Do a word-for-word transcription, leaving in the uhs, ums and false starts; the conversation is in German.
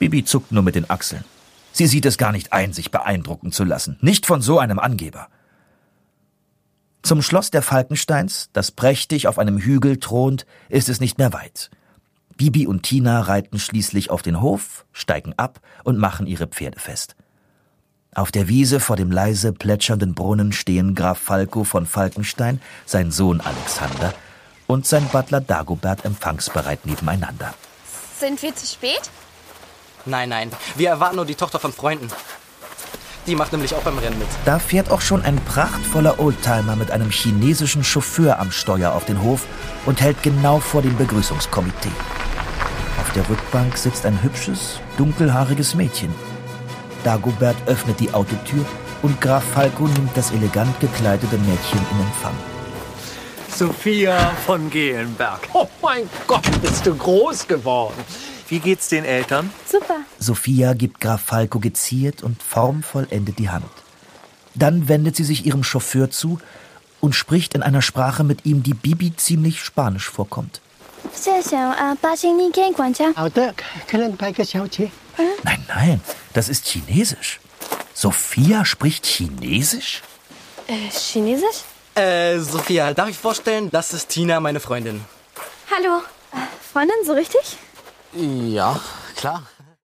Bibi zuckt nur mit den Achseln. Sie sieht es gar nicht ein, sich beeindrucken zu lassen. Nicht von so einem Angeber. Zum Schloss der Falkensteins, das prächtig auf einem Hügel thront, ist es nicht mehr weit. Bibi und Tina reiten schließlich auf den Hof, steigen ab und machen ihre Pferde fest. Auf der Wiese vor dem leise plätschernden Brunnen stehen Graf Falco von Falkenstein, sein Sohn Alexander und sein Butler Dagobert empfangsbereit nebeneinander. Sind wir zu spät? Nein, nein, wir erwarten nur die Tochter von Freunden. Die macht nämlich auch beim Rennen mit. Da fährt auch schon ein prachtvoller Oldtimer mit einem chinesischen Chauffeur am Steuer auf den Hof und hält genau vor dem Begrüßungskomitee. Auf der Rückbank sitzt ein hübsches, dunkelhaariges Mädchen. Dagobert öffnet die Autotür und Graf Falco nimmt das elegant gekleidete Mädchen in Empfang. Sophia von Gehenberg. Oh mein Gott, bist du groß geworden. Wie geht's den Eltern? Super. Sophia gibt Graf Falco geziert und formvollendet die Hand. Dann wendet sie sich ihrem Chauffeur zu und spricht in einer Sprache mit ihm, die Bibi ziemlich spanisch vorkommt. Nein, nein, das ist Chinesisch. Sophia spricht Chinesisch? Äh, Chinesisch? Äh, Sophia, darf ich vorstellen, das ist Tina, meine Freundin. Hallo. Äh, Freundin, so richtig? Ja, klar.